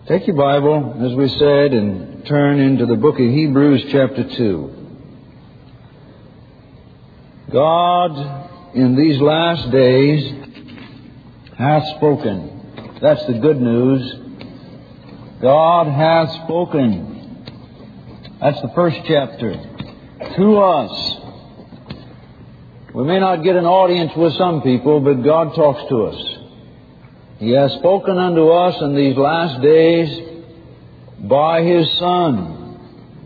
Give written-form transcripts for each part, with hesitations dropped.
Take your Bible, as we said, and turn into the book of Hebrews chapter 2. God, in these last days, hath spoken. That's the good news. God hath spoken. That's the first chapter. To us. We may not get an audience with some people, but God talks to us. He has spoken unto us in these last days by His Son.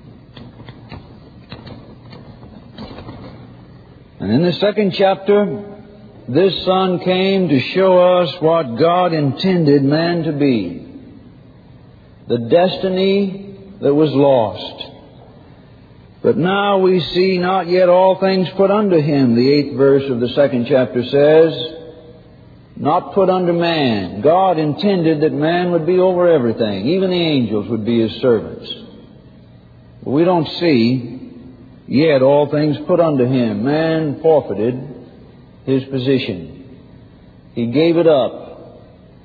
And in the second chapter, this Son came to show us what God intended man to be. The destiny that was lost. But now we see not yet all things put unto Him. The 8th verse of the second chapter says, not put under man. God intended that man would be over everything. Even the angels would be His servants. But we don't see yet all things put unto Him. Man forfeited his position. He gave it up.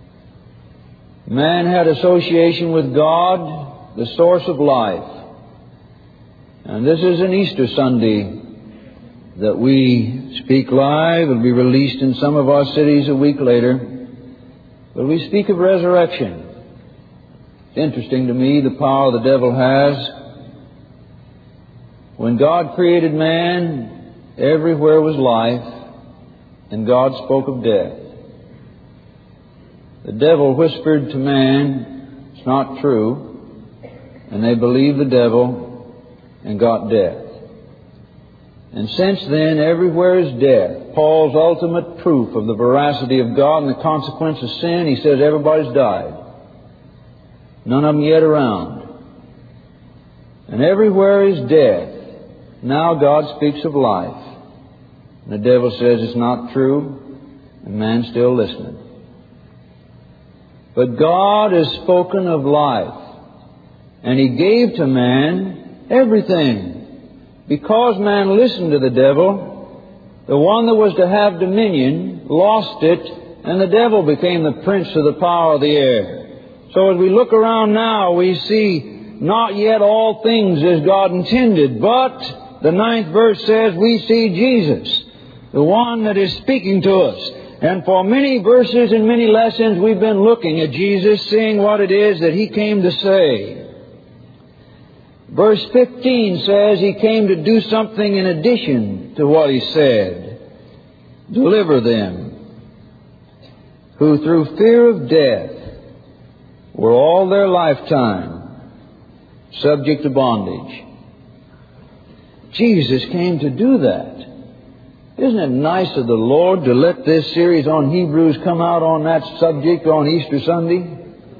Man had association with God, the source of life. And this is an Easter Sunday that we speak live. It'll be released in some of our cities a week later. But we speak of resurrection. It's interesting to me the power the devil has. When God created man, everywhere was life, and God spoke of death. The devil whispered to man, it's not true, and they believed the devil and got death. And since then, everywhere is death. Paul's ultimate proof of the veracity of God and the consequence of sin, he says everybody's died. None of them yet around. And everywhere is death. Now God speaks of life. And the devil says it's not true, and man's still listening. But God has spoken of life, and He gave to man everything. Because man listened to the devil, the one that was to have dominion lost it, and the devil became the prince of the power of the air. So as we look around now, we see not yet all things as God intended, but the 9th verse says we see Jesus, the one that is speaking to us. And for many verses and many lessons we've been looking at Jesus, seeing what it is that He came to say. Verse 15 says He came to do something in addition to what He said. Deliver them who through fear of death were all their lifetime subject to bondage. Jesus came to do that. Isn't it nice of the Lord to let this series on Hebrews come out on that subject on Easter Sunday?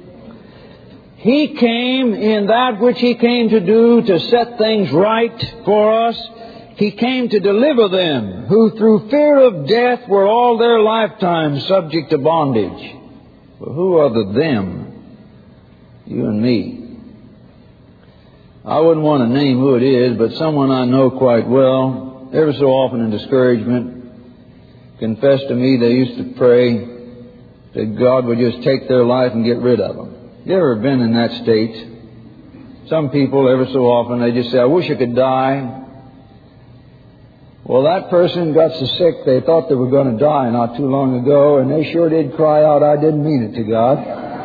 He came in that which He came to do to set things right for us. He came to deliver them who through fear of death were all their lifetime subject to bondage. Well, who are the them? You and me. I wouldn't want to name who it is, but someone I know quite well, ever so often in discouragement, confessed to me they used to pray that God would just take their life and get rid of them. You ever been in that state? Some people, ever so often, they just say, I wish I could die. Well, that person got so sick they thought they were going to die not too long ago, and they sure did cry out, I didn't mean it to God.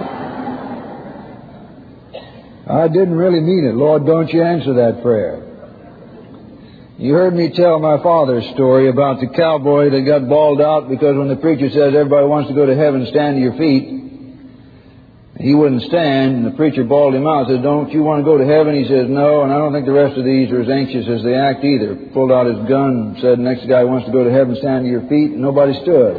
I didn't really mean it. Lord, don't you answer that prayer. You heard me tell my father's story about the cowboy that got bawled out because when the preacher says everybody wants to go to heaven, stand to your feet. He wouldn't stand, and the preacher bawled him out, said, don't you want to go to heaven? He says, no, and I don't think the rest of these are as anxious as they act either. Pulled out his gun and said, next guy wants to go to heaven, stand to your feet, and nobody stood.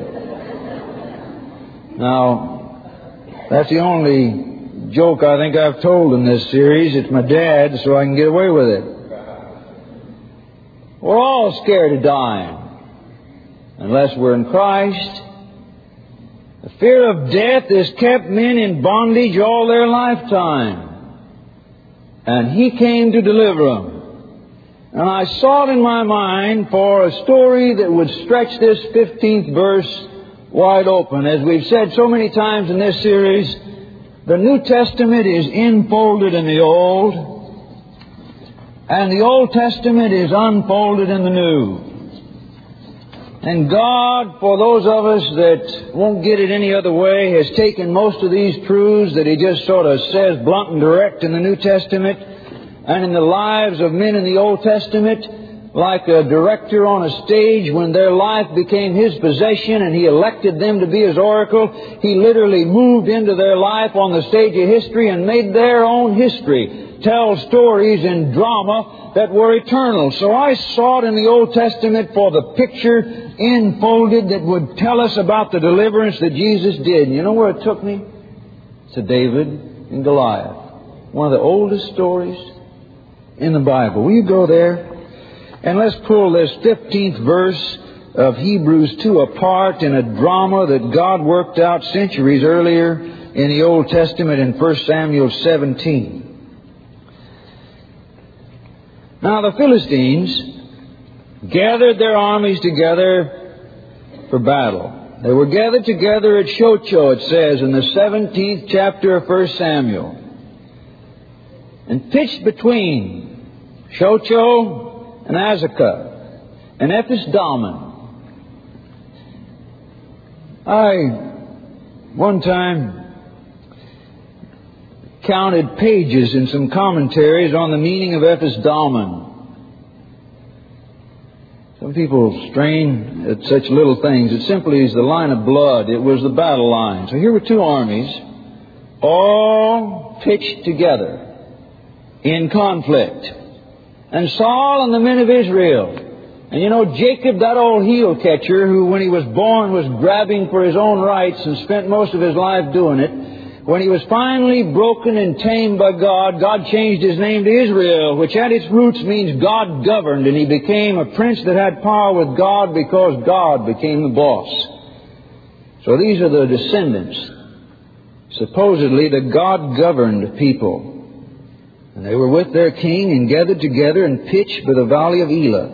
Now, that's the only joke I think I've told in this series. It's my dad, so I can get away with it. We're all scared of dying, unless we're in Christ. The fear of death has kept men in bondage all their lifetime. And He came to deliver them. And I sought in my mind for a story that would stretch this 15th verse wide open. As we've said so many times in this series, The New Testament is enfolded in the Old, and the Old Testament is unfolded in the New. And God, for those of us that won't get it any other way, has taken most of these truths that He just sort of says blunt and direct in the New Testament and in the lives of men in the Old Testament, like a director on a stage when their life became His possession and He elected them to be His oracle. He literally moved into their life on the stage of history and made their own history. Tell stories in drama that were eternal. So I sought in the Old Testament for the picture enfolded that would tell us about the deliverance that Jesus did. And you know where it took me? To David and Goliath. One of the oldest stories in the Bible. Will you go there? And let's pull this 15th verse of Hebrews 2 apart in a drama that God worked out centuries earlier in the Old Testament in 1 Samuel 17. Now the Philistines gathered their armies together for battle. They were gathered together at Shochoh, it says, in the 17th chapter of 1 Samuel, and pitched between Shochoh and Azekah and Ephes-dammim. I, one time, counted pages in some commentaries on the meaning of Ephes-dammim. Some people strain at such little things. It simply is the line of blood. It was the battle line. So here were two armies, all pitched together in conflict. And Saul and the men of Israel. And you know, Jacob, that old heel catcher who when he was born was grabbing for his own rights and spent most of his life doing it, when he was finally broken and tamed by God, God changed his name to Israel, which at its roots means God governed, and he became a prince that had power with God because God became the boss. So these are the descendants, supposedly the God-governed people. And they were with their king and gathered together and pitched by the valley of Elah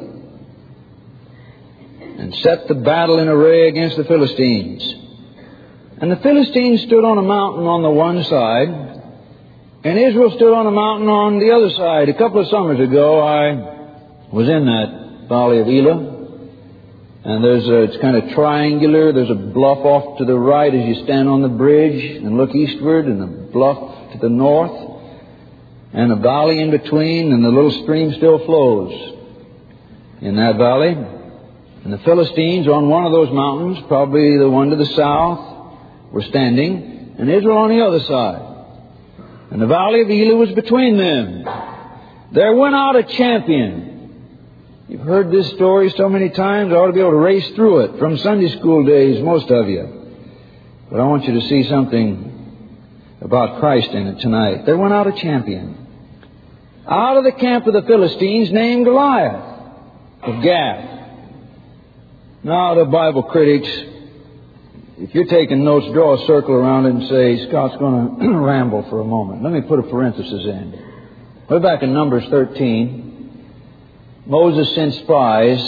and set the battle in array against the Philistines. And the Philistines stood on a mountain on the one side, and Israel stood on a mountain on the other side. A couple of summers ago, I was in that valley of Elah, and it's kind of triangular. There's a bluff off to the right as you stand on the bridge and look eastward, and a bluff to the north, and a valley in between, and the little stream still flows in that valley. And the Philistines on one of those mountains, probably the one to the south, were standing, and Israel on the other side. And the valley of Elah was between them. There went out a champion. You've heard this story so many times, I ought to be able to race through it from Sunday school days, most of you. But I want you to see something about Christ in it tonight. There went out a champion out of the camp of the Philistines named Goliath of Gath. Now the Bible critics, if you're taking notes, draw a circle around it and say, Scott's going to ramble for a moment. Let me put a parenthesis in. We're back in Numbers 13. Moses sent spies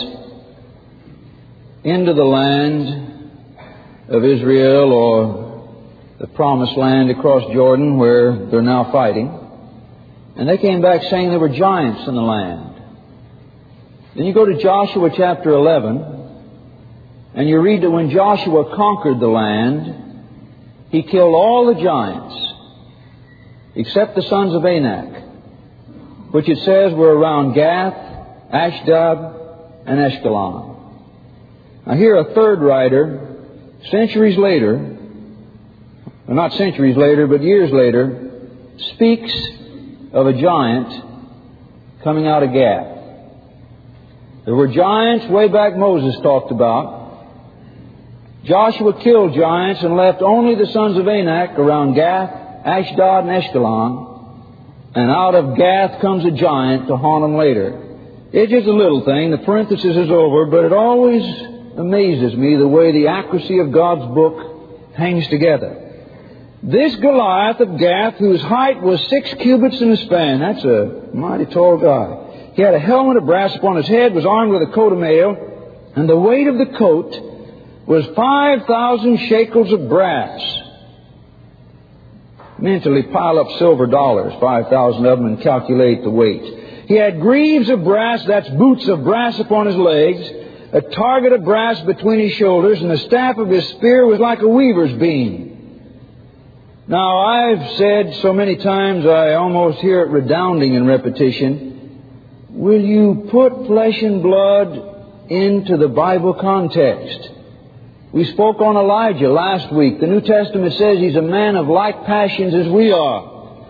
into the land of Israel, or the promised land across Jordan where they're now fighting. And they came back saying there were giants in the land. Then you go to Joshua chapter 11. And you read that when Joshua conquered the land, he killed all the giants, except the sons of Anak, which it says were around Gath, Ashdod, and Ashkelon. Now here a third writer, centuries later, well, not centuries later, but years later, speaks of a giant coming out of Gath. There were giants way back Moses talked about. Joshua killed giants and left only the sons of Anak around Gath, Ashdod, and Ashkelon. And out of Gath comes a giant to haunt them later. It's just a little thing. The parenthesis is over, but it always amazes me the way the accuracy of God's book hangs together. This Goliath of Gath, whose height was 6 cubits in a span, that's a mighty tall guy. He had a helmet of brass upon his head, was armed with a coat of mail, and the weight of the coat was 5,000 shekels of brass. mentally pile up silver dollars, 5,000 of them, and calculate the weight. He had greaves of brass, that's boots of brass upon his legs, a target of brass between his shoulders, and the staff of his spear was like a weaver's beam. Now, I've said so many times I almost hear it redounding in repetition, will you put flesh and blood into the Bible context? We spoke on Elijah last week. The New Testament says he's a man of like passions as we are.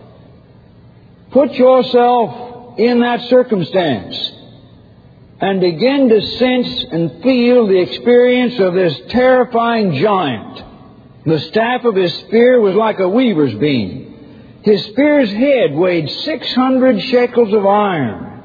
Put yourself in that circumstance and begin to sense and feel the experience of this terrifying giant. The staff of his spear was like a weaver's beam. His spear's head weighed 600 shekels of iron.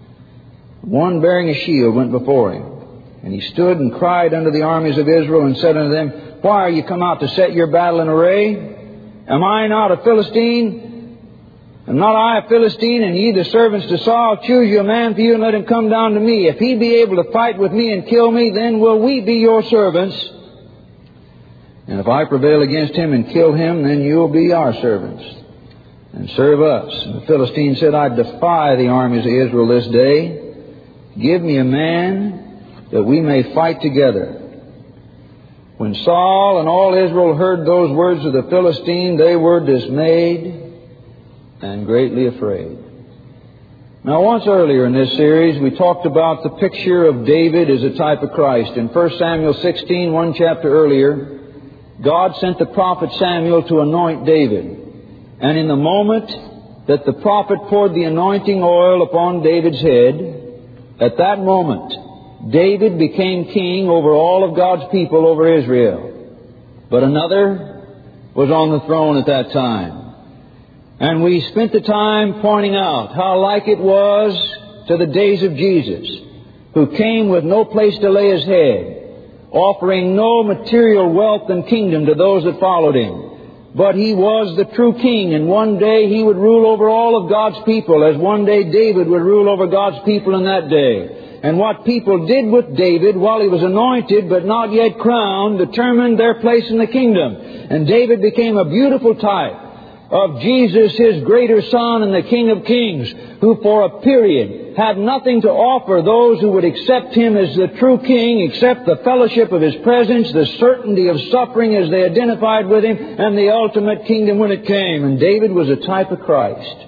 One bearing a shield went before him. And he stood and cried unto the armies of Israel and said unto them, why are you come out to set your battle in array? Am I not a Philistine? Am not I a Philistine, and ye the servants to Saul? Choose you a man for you, and let him come down to me. If he be able to fight with me and kill me, then will we be your servants. And if I prevail against him and kill him, then you'll be our servants and serve us. And the Philistine said, I defy the armies of Israel this day. Give me a man that we may fight together. When Saul and all Israel heard those words of the Philistine, they were dismayed and greatly afraid. Now, once earlier in this series, we talked about the picture of David as a type of Christ. In 1 Samuel 16, one chapter earlier, God sent the prophet Samuel to anoint David. And in the moment that the prophet poured the anointing oil upon David's head, at that moment, David became king over all of God's people over Israel. But another was on the throne at that time. And we spent the time pointing out how like it was to the days of Jesus, who came with no place to lay his head, offering no material wealth and kingdom to those that followed him. But he was the true king, and one day he would rule over all of God's people, as one day David would rule over God's people in that day. And what people did with David while he was anointed but not yet crowned determined their place in the kingdom. And David became a beautiful type of Jesus, his greater son and the King of Kings, who for a period had nothing to offer those who would accept him as the true king except the fellowship of his presence, the certainty of suffering as they identified with him, and the ultimate kingdom when it came. And David was a type of Christ.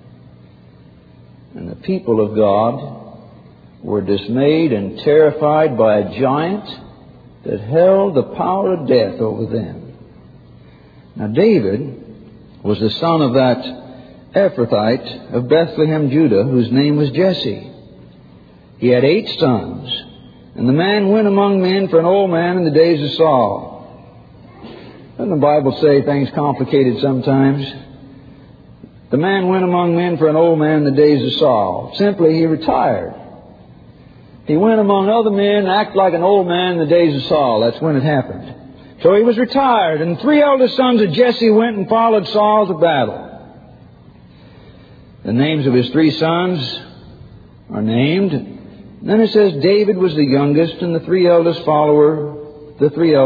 And the people of God were dismayed and terrified by a giant that held the power of death over them. Now, David was the son of that Ephrathite of Bethlehem, Judah, whose name was Jesse. He had 8 sons, and the man went among men for an old man in the days of Saul. Doesn't the Bible say things complicated sometimes? The man went among men for an old man in the days of Saul. Simply, he retired. He went among other men, act like an old man in the days of Saul. That's when it happened. So he was retired, and 3 eldest sons of Jesse went and followed Saul to battle. The names of his 3 sons are named. And then it says David was the youngest, and the 3 eldest followed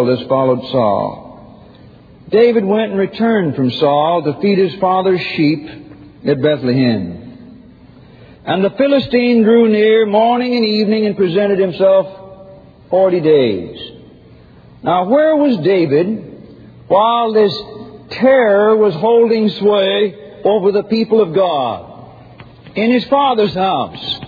Saul. David went and returned from Saul to feed his father's sheep at Bethlehem. And the Philistine drew near morning and evening and presented himself 40 days. Now, where was David while this terror was holding sway over the people of God? In his father's house.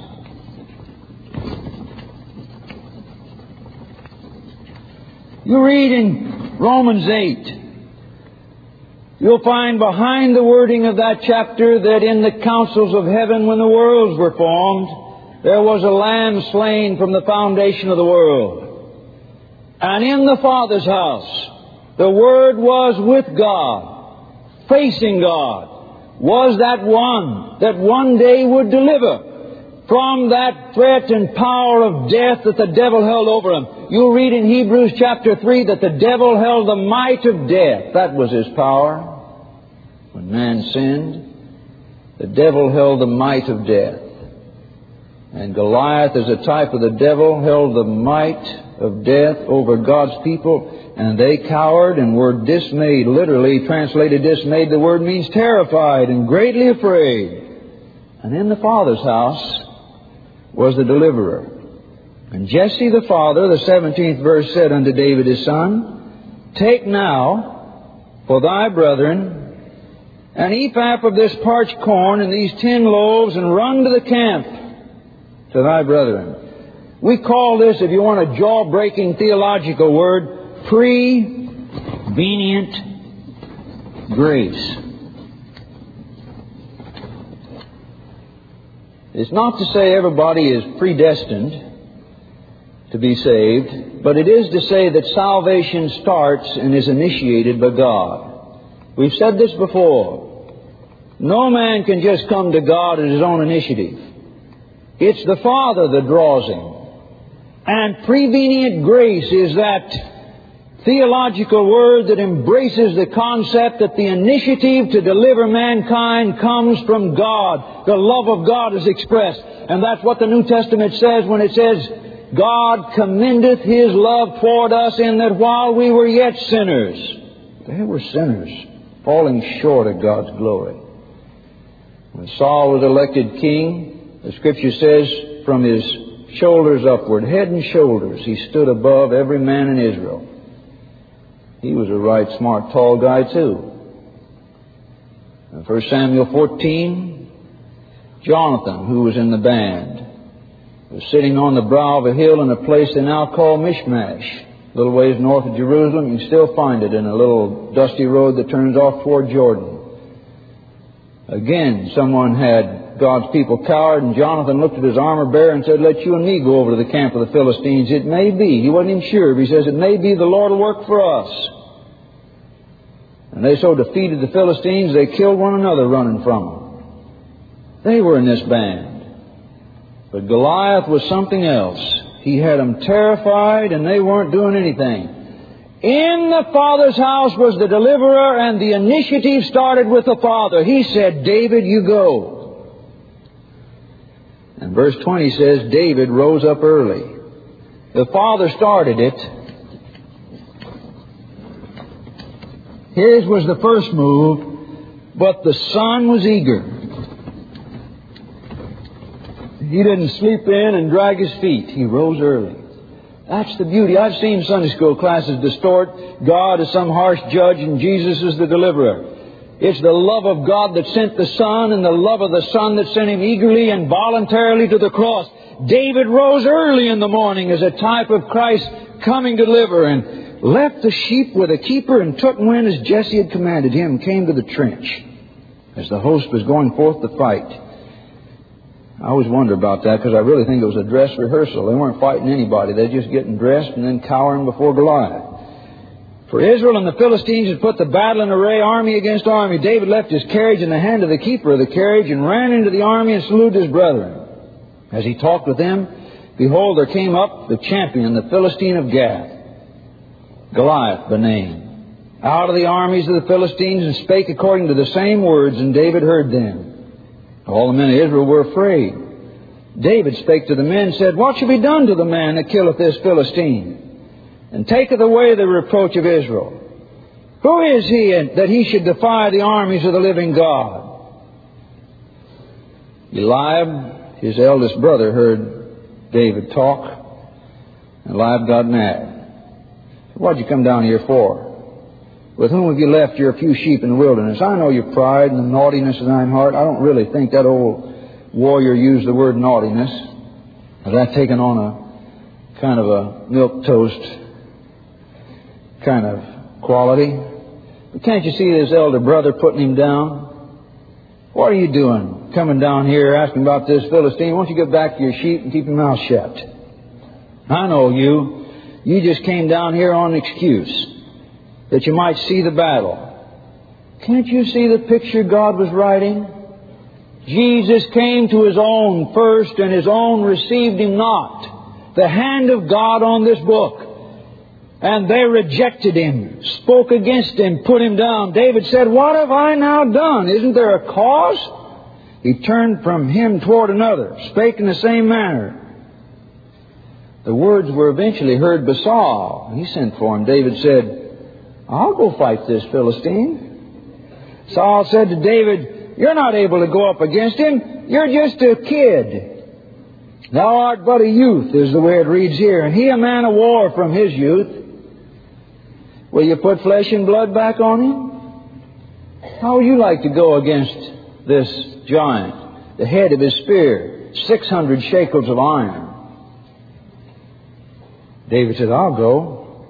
You read in Romans 8. You'll find behind the wording of that chapter that in the councils of heaven when the worlds were formed, there was a lamb slain from the foundation of the world. And in the Father's house, the Word was with God, facing God, was that one that one day would deliver from that threat and power of death that the devil held over him. You'll read in Hebrews chapter 3 that the devil held the might of death. That was his power. When man sinned, the devil held the might of death. And Goliath, as a type of the devil, held the might of death over God's people, and they cowered and were dismayed. Literally translated dismayed, the word means terrified and greatly afraid. And in the Father's house was the deliverer. And Jesse the father, the 17th verse, said unto David his son, Take now for thy brethren an ephah of this parched corn and these 10 loaves, and run to the camp to thy brethren. We call this, if you want a jaw-breaking theological word, prevenient grace. It's not to say everybody is predestined to be saved, but it is to say that salvation starts and is initiated by God. We've said this before. No man can just come to God at his own initiative. It's the Father that draws him. And prevenient grace is that theological word that embraces the concept that the initiative to deliver mankind comes from God. The love of God is expressed. And that's what the New Testament says when it says, God commendeth His love toward us in that while we were yet sinners, they were sinners, falling short of God's glory. When Saul was elected king, the Scripture says, from his shoulders upward, head and shoulders, he stood above every man in Israel. He was a right smart, tall guy too. In 1 Samuel 14, Jonathan, who was in the band, was sitting on the brow of a hill in a place they now call Mishmash, a little ways north of Jerusalem. You can still find it in a little dusty road that turns off toward Jordan. Again, someone had God's people cowered, and Jonathan looked at his armor bearer and said, Let you and me go over to the camp of the Philistines. It may be. He wasn't even sure, but he says, It may be the Lord will work for us. And they so defeated the Philistines, they killed one another running from them. They were in this band. But Goliath was something else. He had them terrified, and they weren't doing anything. In the Father's house was the deliverer, and the initiative started with the Father. He said, David, you go. And verse 20 says, David rose up early. The Father started it. His was the first move, but the Son was eager. He didn't sleep in and drag his feet. He rose early. That's the beauty. I've seen Sunday school classes distort God as some harsh judge and Jesus as the deliverer. It's the love of God that sent the Son, and the love of the Son that sent Him eagerly and voluntarily to the cross. David rose early in the morning as a type of Christ coming to deliver, and left the sheep with a keeper and took and went as Jesse had commanded him, came to the trench as the host was going forth to fight. I always wonder about that, because I really think it was a dress rehearsal. They weren't fighting anybody. They were just getting dressed and then cowering before Goliath. For Israel and the Philistines had put the battle in array, army against army. David left his carriage in the hand of the keeper of the carriage and ran into the army and saluted his brethren. As he talked with them, behold, there came up the champion, the Philistine of Gath, Goliath by name, out of the armies of the Philistines, and spake according to the same words, and David heard them. All the men of Israel were afraid. David spake to the men and said, What shall be done to the man that killeth this Philistine, and taketh away the reproach of Israel? Who is he that he should defy the armies of the living God? Eliab, his eldest brother, heard David talk, and Eliab got mad. What'd you come down here for? With whom have you left your few sheep in the wilderness? I know your pride and the naughtiness of thine heart. I don't really think that old warrior used the word naughtiness. Has that taken on a kind of a milquetoast kind of quality? But can't you see his elder brother putting him down? What are you doing coming down here asking about this Philistine? Why don't you get back to your sheep and keep your mouth shut? I know you. You just came down here on an excuse, that you might see the battle. Can't you see the picture God was writing? Jesus came to His own first, and His own received Him not. The hand of God on this book. And they rejected Him, spoke against Him, put Him down. David said, What have I now done? Isn't there a cause? He turned from him toward another, spake in the same manner. the words were eventually heard by Saul. He sent for him. David said, I'll go fight this Philistine. Saul said to David, you're not able to go up against him. You're just a kid. Thou art but a youth, is the way it reads here, and he a man of war from his youth. Will you put flesh and blood back on him? How would you like to go against this giant, the head of his spear, 600 shekels of iron? David said, I'll go.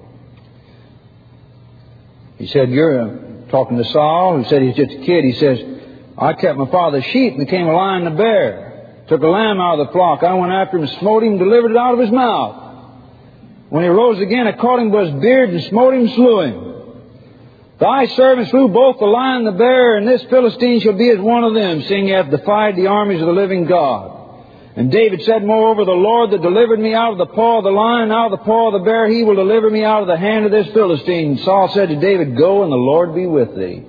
He said, you're talking to Saul, who said he's just a kid. He says, I kept my father's sheep and became a lion and a bear. Took a lamb out of the flock. I went after him, smote him, delivered it out of his mouth. When he rose again, I caught him by his beard and smote him, slew him. Thy servant slew both the lion and the bear, and this Philistine shall be as one of them, seeing he hath defied the armies of the living God. And David said, moreover, the Lord that delivered me out of the paw of the lion, out of the paw of the bear, he will deliver me out of the hand of this Philistine. Saul said to David, go, and the Lord be with thee.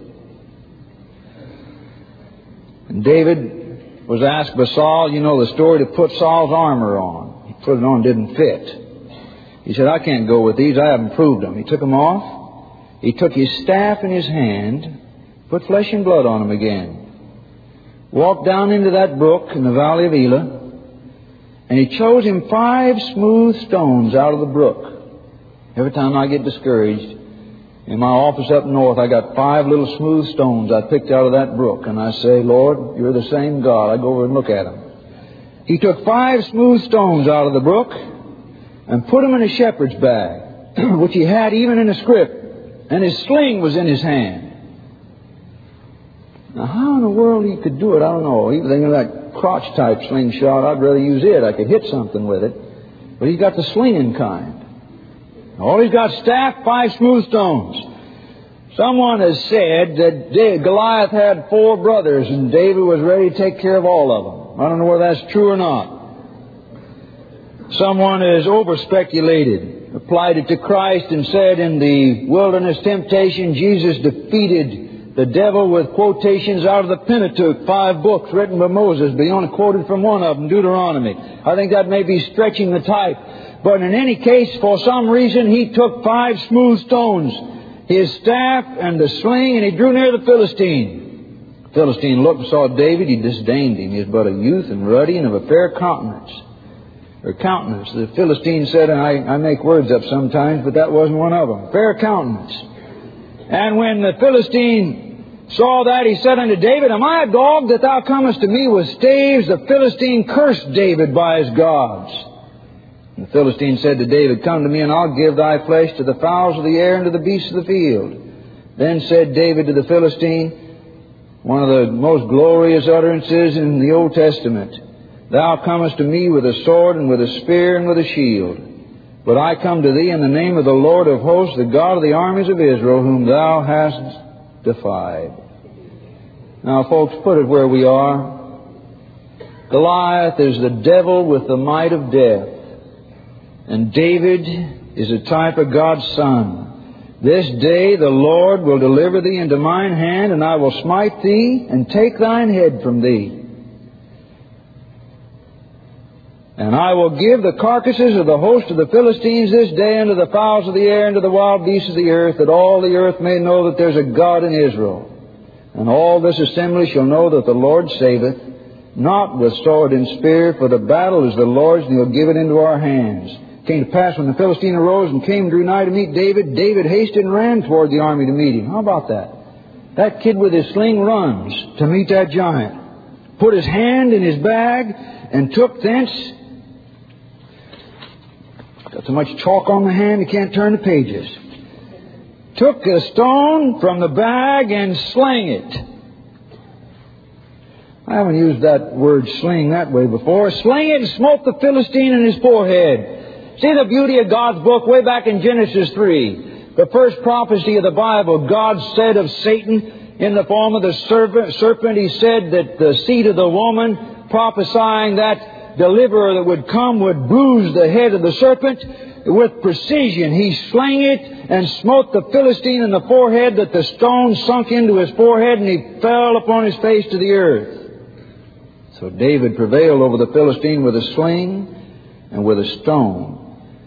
And David was asked by Saul, you know the story, to put Saul's armor on. He put it on, didn't fit. He said, I can't go with these, I haven't proved them. He took them off. He took his staff in his hand, put flesh and blood on him again. Walked down into that brook in the valley of Elah, and he chose him 5 smooth stones out of the brook. Every time I get discouraged, in my office up north, I got 5 little smooth stones I picked out of that brook. And I say, Lord, you're the same God. I go over and look at them. He took 5 smooth stones out of the brook and put them in a shepherd's bag, which he had even in a scrip. And his sling was in his hand. Now, how in the world he could do it, I don't know. He was thinking of that crotch-type slingshot. I'd rather use it. I could hit something with it. But he's got the slinging kind. All he's got staff, 5 smooth stones. Someone has said that Goliath had 4 brothers and David was ready to take care of all of them. I don't know whether that's true or not. Someone has over-speculated, applied it to Christ and said in the wilderness temptation, Jesus defeated the devil with quotations out of the Pentateuch, 5 books written by Moses, but he only quoted from one of them, Deuteronomy. I think that may be stretching the type. But in any case, for some reason, he took 5 smooth stones, his staff and the sling, and he drew near the Philistine. The Philistine looked and saw David. He disdained him. He was but a youth and ruddy and of a fair countenance. The Philistine said, and I make words up sometimes, but that wasn't one of them. Fair countenance. And when the Philistine saw that, he said unto David, am I a dog that thou comest to me with staves? The Philistine cursed David by his gods. And the Philistine said to David, come to me, and I'll give thy flesh to the fowls of the air and to the beasts of the field. Then said David to the Philistine, one of the most glorious utterances in the Old Testament, thou comest to me with a sword and with a spear and with a shield. But I come to thee in the name of the Lord of hosts, the God of the armies of Israel, whom thou hast defied. Now, folks, put it where we are. Goliath is the devil with the might of death. And David is a type of God's Son. This day the Lord will deliver thee into mine hand, and I will smite thee and take thine head from thee. And I will give the carcasses of the host of the Philistines this day unto the fowls of the air and to the wild beasts of the earth, that all the earth may know that there's a God in Israel. And all this assembly shall know that the Lord saveth, not with sword and spear, for the battle is the Lord's, and He'll give it into our hands. It came to pass when the Philistine arose and came drew nigh to meet David, David hasted and ran toward the army to meet him. How about that? That kid with his sling runs to meet that giant. Put his hand in his bag and took thence. Got so much chalk on the hand he can't turn the pages. Took a stone from the bag and slang it. I haven't used that word sling that way before. Sling it and smote the Philistine in his forehead. See the beauty of God's book way back in Genesis 3. The first prophecy of the Bible, God said of Satan in the form of the serpent, He said that the seed of the woman, prophesying that deliverer that would come, would bruise the head of the serpent. With precision, he slang it and smote the Philistine in the forehead, that the stone sunk into his forehead and he fell upon his face to the earth. So David prevailed over the Philistine with a sling and with a stone.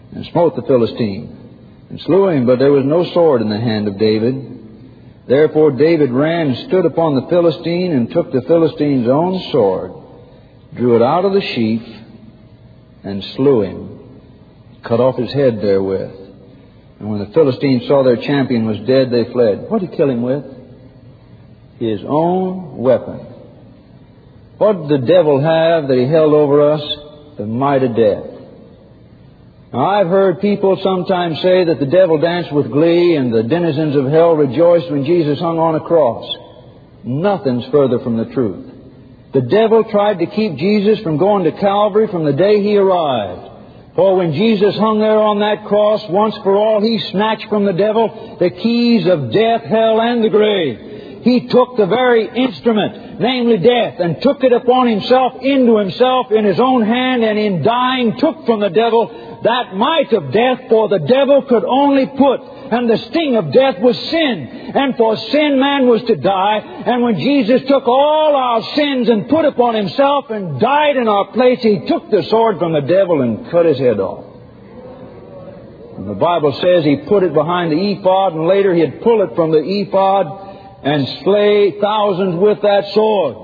and smote the Philistine, and slew him, but there was no sword in the hand of David. Therefore David ran and stood upon the Philistine, and took the Philistine's own sword, drew it out of the sheath, and slew him, cut off his head therewith. And when the Philistines saw their champion was dead, they fled. What did he kill him with? His own weapon. What did the devil have that he held over us? The might of death. Now, I've heard people sometimes say that the devil danced with glee and the denizens of hell rejoiced when Jesus hung on a cross. Nothing's further from the truth. The devil tried to keep Jesus from going to Calvary from the day he arrived. For when Jesus hung there on that cross, once for all, he snatched from the devil the keys of death, hell, and the grave. He took the very instrument, namely death, and took it upon himself, into himself, in his own hand, and in dying took from the devil that might of death, for the devil could only put, and the sting of death was sin. And for sin man was to die. And when Jesus took all our sins and put upon himself and died in our place, he took the sword from the devil and cut his head off. And the Bible says he put it behind the ephod, and later he'd pull it from the ephod and slay thousands with that sword.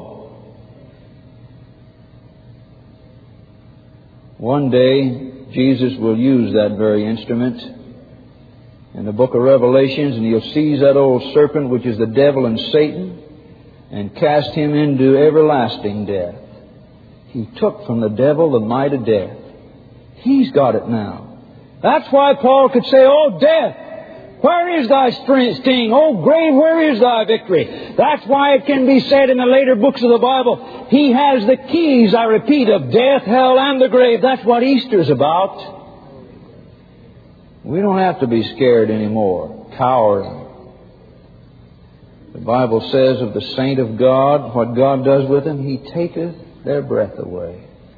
One day, Jesus will use that very instrument in the book of Revelations, and he'll seize that old serpent, which is the devil and Satan, and cast him into everlasting death. He took from the devil the might of death. He's got it now. That's why Paul could say, "Oh, death, where is thy sting? Oh, grave, where is thy victory?" That's why it can be said in the later books of the Bible, he has the keys, I repeat, of death, hell, and the grave. That's what Easter's about. We don't have to be scared anymore, cowering. The Bible says of the saint of God, what God does with them, He taketh their breath away.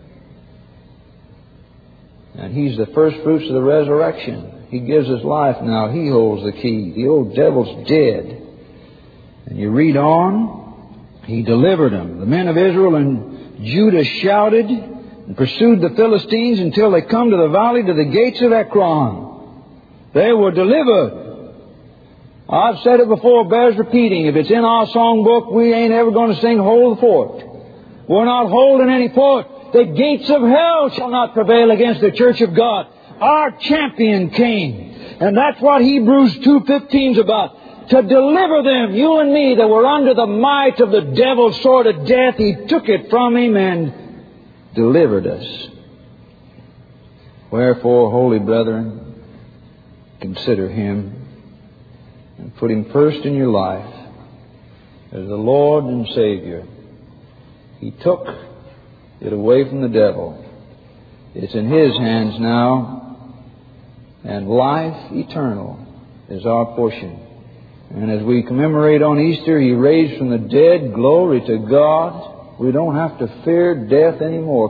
And He's the first fruits of the resurrection. He gives us life now. He holds the key. The old devil's dead. And you read on, He delivered them. The men of Israel and Judah shouted and pursued the Philistines until they come to the valley, to the gates of Ekron. They were delivered. I've said it before, bears repeating. If it's in our songbook, we ain't ever going to sing Hold the Fort. We're not holding any fort. The gates of hell shall not prevail against the church of God. Our champion came. And that's what Hebrews 2:15's about. To deliver them, you and me, that were under the might of the devil's sword of death. He took it from him and delivered us. Wherefore, holy brethren, consider Him and put Him first in your life as the Lord and Savior. He took it away from the devil. It's in His hands now, and life eternal is our portion. And as we commemorate on Easter, He raised from the dead. Glory to God. We don't have to fear death anymore.